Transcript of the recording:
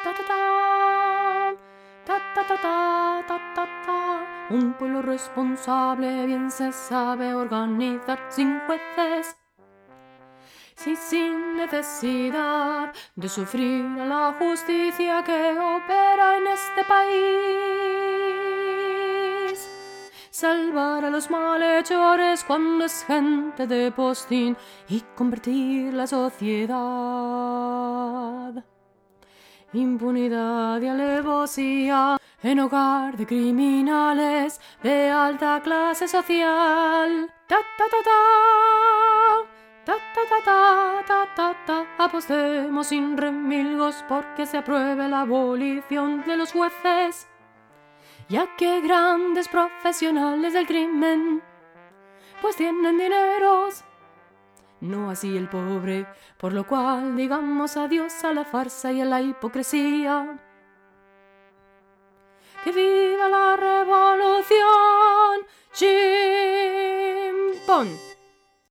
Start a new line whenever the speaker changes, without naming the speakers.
Ta ta ta, ta ta ta ta ta ta ta. Un pueblo responsable bien se sabe organizar sin jueces y sin necesidad de sufrir a la justicia que opera en este país. Salvar a los malhechores cuando es gente de postín y convertir la sociedad. Impunidad y alevosía en hogar de criminales de alta clase social. Ta ta ta ta, ta ta ta ta ta ta ta. Apostemos sin remilgos porque se apruebe la abolición de los jueces, ya que grandes profesionales del crimen pues tienen dineros, no así el pobre, por lo cual digamos adiós a la farsa y a la hipocresía. ¡Que viva la revolución! ¡Chimpón!